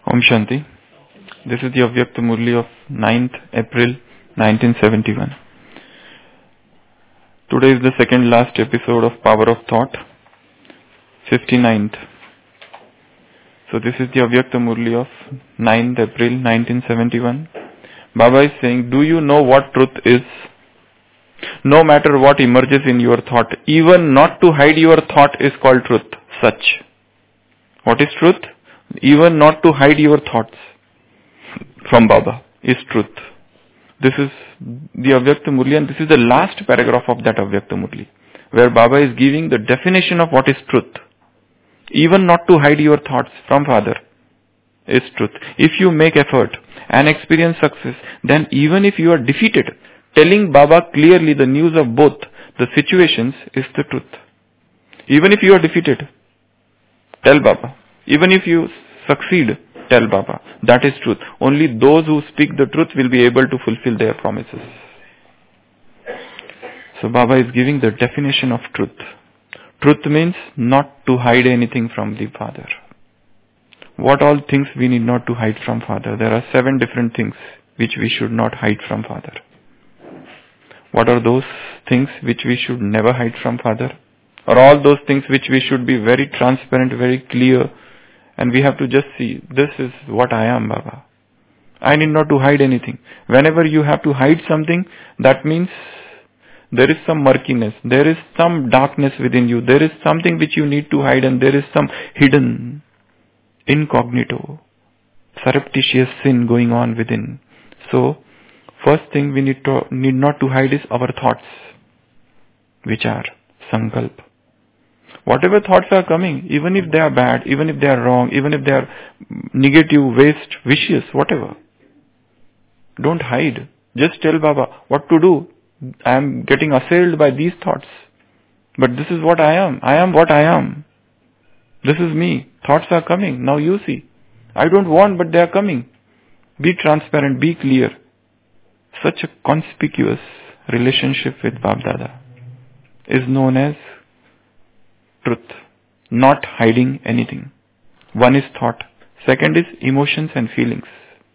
Om Shanti. This is the Avyakta Murli of 9th April 1971. Today is the second last episode of Power of Thought, 59th. So this is the Avyakta Murli of 9th April 1971. Baba is saying, do you know what truth is? No matter what emerges in your thought, even not to hide your thought is called truth. Such. What is truth? Even not to hide your thoughts from Baba is truth. This is the Avyakta Murli, and this is the last paragraph of that Avyakta Murli, where Baba is giving the definition of what is truth. Even not to hide your thoughts from Father is truth. If you make effort and experience success, then even if you are defeated, telling Baba clearly the news of both the situations is the truth. Even if you are defeated, tell Baba. Even if you succeed, tell Baba. That is truth. Only those who speak the truth will be able to fulfill their promises. So Baba is giving the definition of truth. Truth means not to hide anything from the Father. What all things we need not to hide from Father? There are 7 different things which we should not hide from Father. What are those things which we should never hide from Father? Or all those things which we should be very transparent, very clear, and we have to just see, this is what I am, Baba. I need not to hide anything. Whenever you have to hide something, that means there is some murkiness, there is some darkness within you, there is something which you need to hide, and there is some hidden, incognito, surreptitious sin going on within. So, first thing we need not to hide is our thoughts, which are sankalp. Whatever thoughts are coming, even if they are bad, even if they are wrong, even if they are negative, waste, vicious, whatever, don't hide. Just tell Baba what to do. I am getting assailed by these thoughts. But this is what I am. I am what I am. This is me. Thoughts are coming. Now you see. I don't want, but they are coming. Be transparent. Be clear. Such a conspicuous relationship with Bab Dada is known as truth. Not hiding anything. One is thought. Second is emotions and feelings.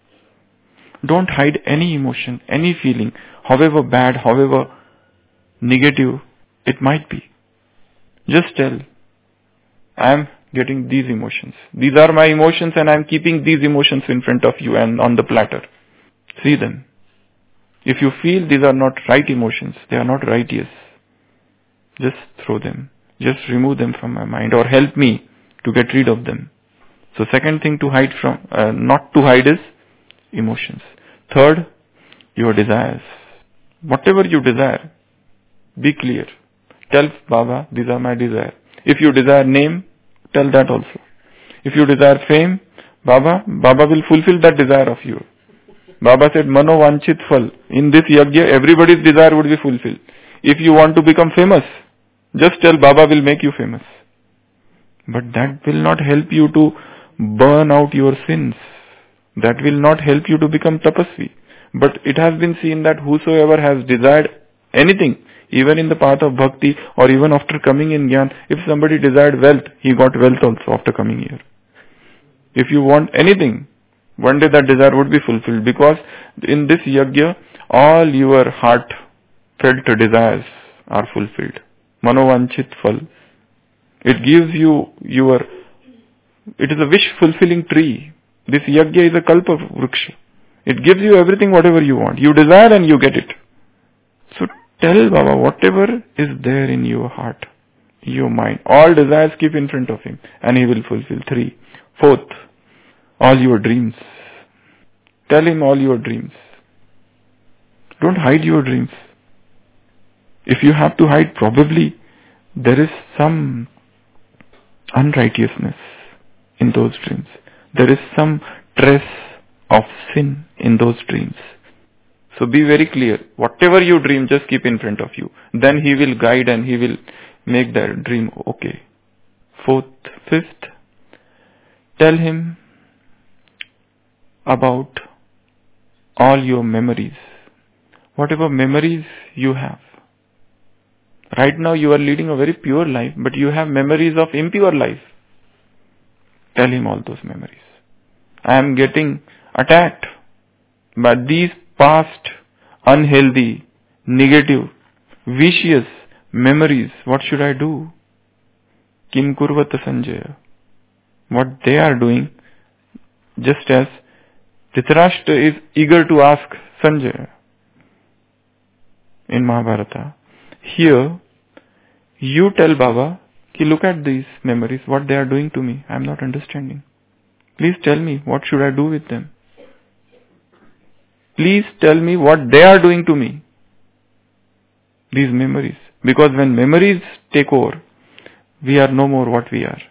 Don't hide any emotion, any feeling, however bad, however negative it might be. Just tell, I am getting these emotions. These are my emotions, and I am keeping these emotions in front of you and on the platter. See them. If you feel these are not right emotions, they are not righteous, just throw them. Just remove them from my mind, or help me to get rid of them. So second thing to hide from, not to hide is emotions. Third, your desires. Whatever you desire, be clear. Tell Baba, these are my desires. If you desire name, tell that also. If you desire fame, Baba will fulfill that desire of you. Baba said, Mano Vanchit Phal. In this yajna, everybody's desire would be fulfilled. If you want to become famous, just tell Baba will make you famous. But that will not help you to burn out your sins. That will not help you to become tapasvi. But it has been seen that whosoever has desired anything, even in the path of bhakti or even after coming in jnana, if somebody desired wealth, he got wealth also after coming here. If you want anything, one day that desire would be fulfilled, because in this yajna, all your heart-felt desires are fulfilled. Manovanchit Phal. It gives you it is a wish-fulfilling tree. This yajna is a kalpa vriksha. It gives you everything, whatever you want. You desire and you get it. So tell Baba whatever is there in your heart, your mind. All desires keep in front of him, and he will fulfill. 3. Fourth, all your dreams. Tell him all your dreams. Don't hide your dreams. If you have to hide, probably there is some unrighteousness in those dreams. There is some trace of sin in those dreams. So be very clear. Whatever you dream, just keep in front of you. Then he will guide and he will make that dream okay. 5th, tell him about all your memories. Whatever memories you have. Right now you are leading a very pure life, but you have memories of impure life. Tell him all those memories. I am getting attacked by these past unhealthy, negative, vicious memories. What should I do? Kim kurvata Sanjaya. What they are doing, just as Dhritarashtra is eager to ask Sanjaya in Mahabharata. Here, you tell Baba, ki look at these memories, what they are doing to me. I am not understanding. Please tell me, what should I do with them? Please tell me what they are doing to me. These memories. Because when memories take over, we are no more what we are.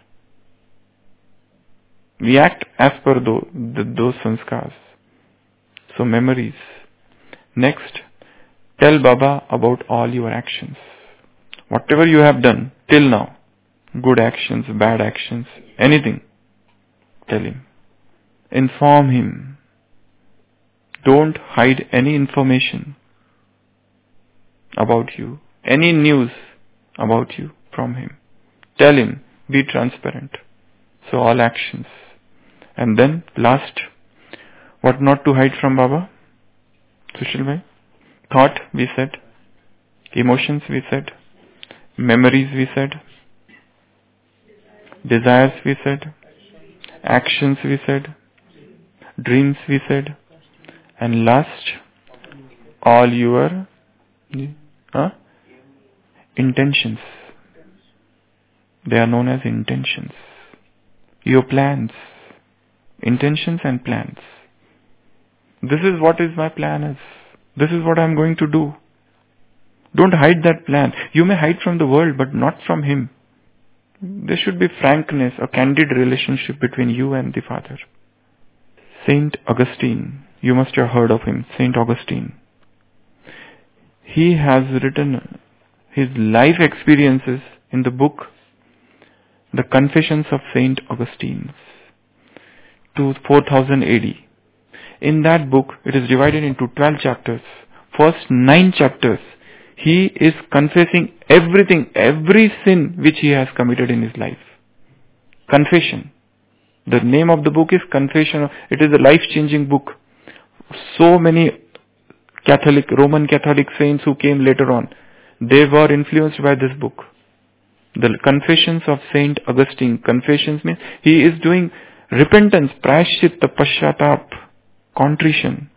We act as per those sanskars. So memories. Next, tell Baba about all your actions. Whatever you have done till now, good actions, bad actions, anything, tell him. Inform him. Don't hide any information about you, any news about you from him. Tell him, be transparent. So all actions. And then last, what not to hide from Baba? Sushil bhai? Thought we said, emotions we said, memories we said, desires we said, actions we said, dreams we said, and last, all your intentions. They are known as intentions. Your plans. Intentions and plans. This is what is my plan is. This is what I am going to do. Don't hide that plan. You may hide from the world, but not from him. There should be frankness, a candid relationship between you and the Father. Saint Augustine, you must have heard of him, Saint Augustine. He has written his life experiences in the book, The Confessions of Saint Augustine, to 4000 AD. In that book, it is divided into 12 chapters. First 9 chapters, he is confessing everything, every sin which he has committed in his life. Confession. The name of the book is Confession. It is a life-changing book. So many Roman Catholic saints who came later on, they were influenced by this book. The Confessions of Saint Augustine. Confessions means he is doing repentance, prayaschitta, paschatap, contrition.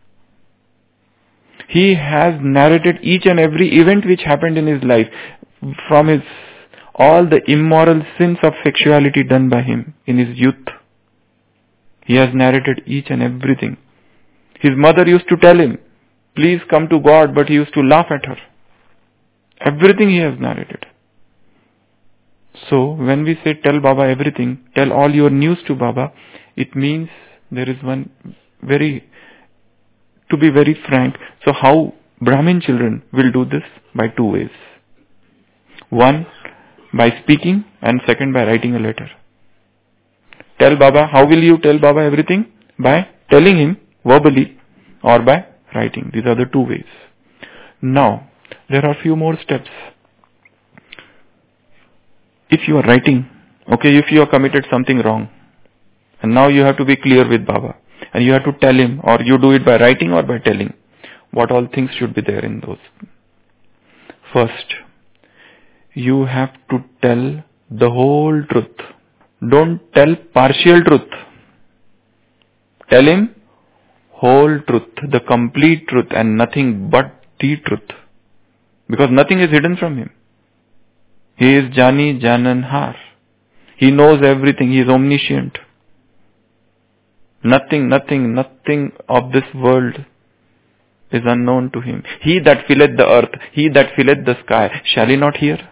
He has narrated each and every event which happened in his life, from all the immoral sins of sexuality done by him in his youth. He has narrated each and everything. His mother used to tell him, please come to God, but he used to laugh at her. Everything he has narrated. So, when we say tell Baba everything, tell all your news to Baba, it means there is to be very frank. So how Brahmin children will do this? By 2 ways. One, by speaking, and second, by writing a letter. Tell Baba, how will you tell Baba everything? By telling him verbally or by writing. These are the 2 ways. Now, there are few more steps. If you are writing, if you have committed something wrong, and now you have to be clear with Baba, and you have to tell him, or you do it by writing or by telling, what all things should be there in those. First, you have to tell the whole truth. Don't tell partial truth. Tell him whole truth, the complete truth, and nothing but the truth. Because nothing is hidden from him. He is Jani Jananhar. He knows everything. He is omniscient. Nothing of this world is unknown to him. He that filleth the earth, he that filleth the sky, shall he not hear?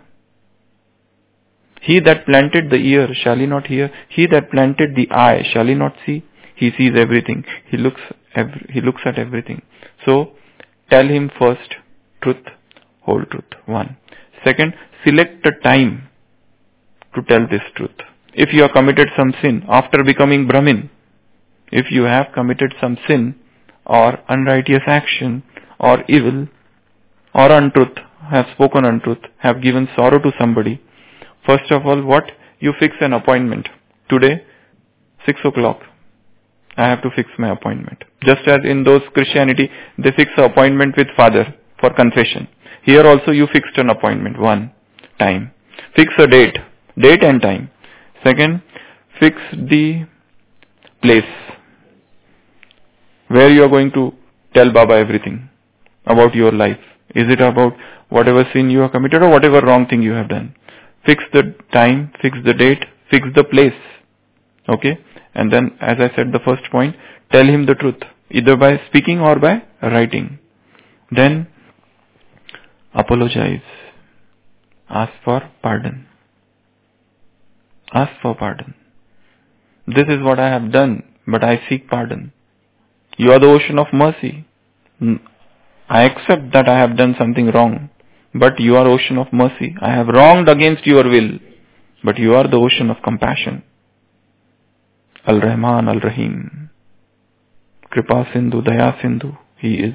He that planted the ear, shall he not hear? He that planted the eye, shall he not see? He sees everything. He looks at everything. So, tell him first truth, whole truth. 1. Second, select a time to tell this truth. If you have committed some sin after becoming Brahmin, if you have committed some sin or unrighteous action or evil or untruth, have spoken untruth, have given sorrow to somebody, first of all, what? You fix an appointment. Today, 6 o'clock, I have to fix my appointment. Just as in those Christianity, they fix an appointment with Father for confession. Here also you fixed an appointment. One, time. Fix a date and time. Second, fix the place where you are going to tell Baba everything about your life. Is it about whatever sin you have committed or whatever wrong thing you have done? Fix the time, fix the date, fix the place. Okay? And then, as I said, the first point, tell him the truth, either by speaking or by writing. Then, apologize. Ask for pardon. Ask for pardon. This is what I have done, but I seek pardon. You are the ocean of mercy. I accept that I have done something wrong, but you are ocean of mercy. I have wronged against your will, but you are the ocean of compassion. Al-Rahman, Al-Rahim. Kripa Sindhu, Daya Sindhu, He is.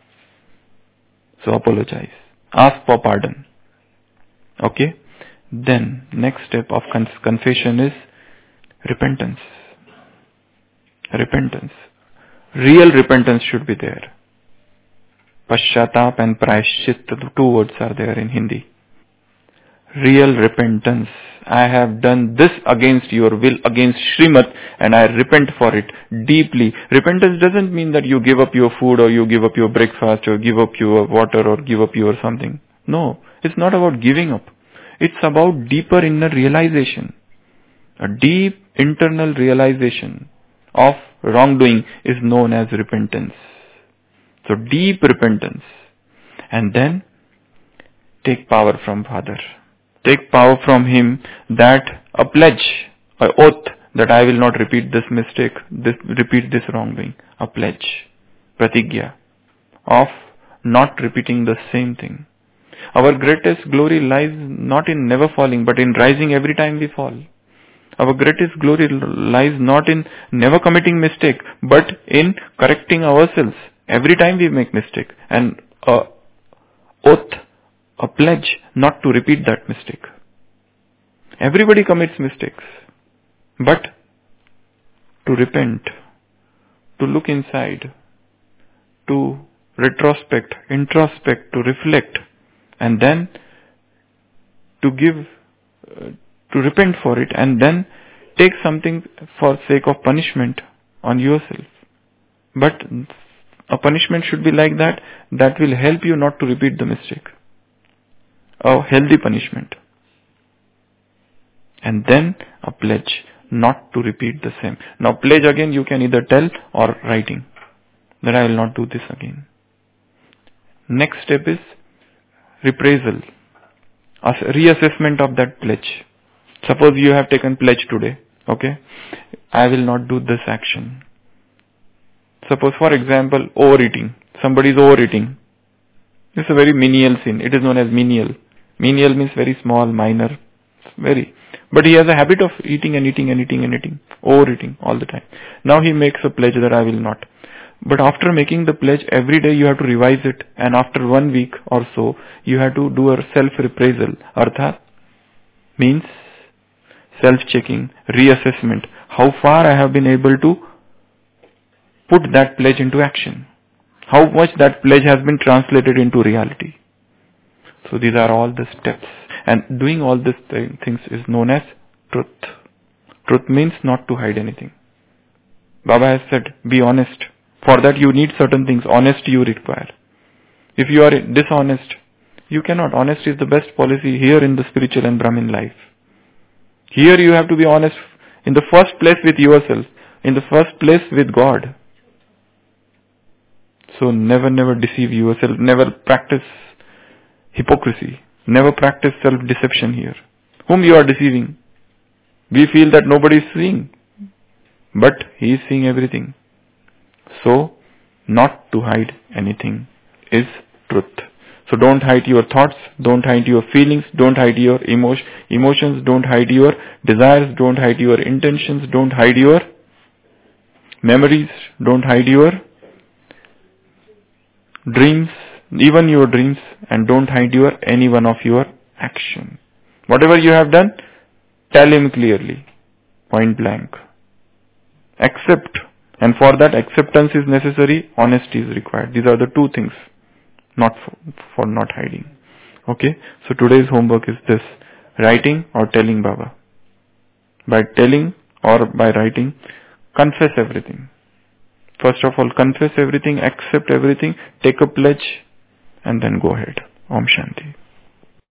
So apologize. Ask for pardon. Okay? Then, next step of confession is repentance. Repentance. Real repentance should be there. Paschatap and Prayashchit, the two words are there in Hindi. Real repentance. I have done this against your will, against Srimad, and I repent for it deeply. Repentance doesn't mean that you give up your food or you give up your breakfast or give up your water or give up your something. No, it's not about giving up. It's about deeper inner realization. A deep internal realization of wrongdoing is known as repentance. So deep repentance. And then take power from Father. Take power from Him, that a pledge, an oath that I will not repeat this mistake, repeat this wrongdoing. A pledge, pratigya, of not repeating the same thing. Our greatest glory lies not in never falling, but in rising every time we fall. Our greatest glory lies not in never committing mistake, but in correcting ourselves every time we make mistake. And a oath, a pledge not to repeat that mistake. Everybody commits mistakes, but to repent, to look inside, to retrospect, introspect, to reflect, and then to repent for it, and then take something for sake of punishment on yourself. But a punishment should be like that will help you not to repeat the mistake. A healthy punishment. And then a pledge not to repeat the same. Now pledge again you can either tell or writing, that I will not do this again. Next step is reprisal, a reassessment of that pledge. Suppose you have taken pledge today, okay? I will not do this action. Suppose, for example, overeating. Somebody is overeating. It's a very menial sin. It is known as menial. Menial means very small, minor, very. But he has a habit of eating and eating and eating and eating, overeating all the time. Now he makes a pledge that I will not. But after making the pledge, every day you have to revise it, and after 1 week or so, you have to do a self-reprisal. Artha means self-checking, reassessment. How far I have been able to put that pledge into action. How much that pledge has been translated into reality. So these are all the steps. And doing all these things is known as truth. Truth means not to hide anything. Baba has said, be honest. For that you need certain things. Honesty you require. If you are dishonest, you cannot. Honesty is the best policy here in the spiritual and Brahmin life. Here you have to be honest in the first place with yourself. In the first place with God. So never deceive yourself. Never practice hypocrisy. Never practice self-deception here. Whom you are deceiving? We feel that nobody is seeing. But He is seeing everything. So, not to hide anything is truth. So don't hide your thoughts, don't hide your feelings, don't hide your emotions, don't hide your desires, don't hide your intentions, don't hide your memories, don't hide your dreams, even your dreams, and don't hide any one of your action. Whatever you have done, tell Him clearly, point blank. Accept And for that, acceptance is necessary, honesty is required. These are the two things, not for not hiding. Okay, so today's homework is this: writing or telling Baba. By telling or by writing, confess everything. First of all, confess everything, accept everything, take a pledge, and then go ahead. Om Shanti.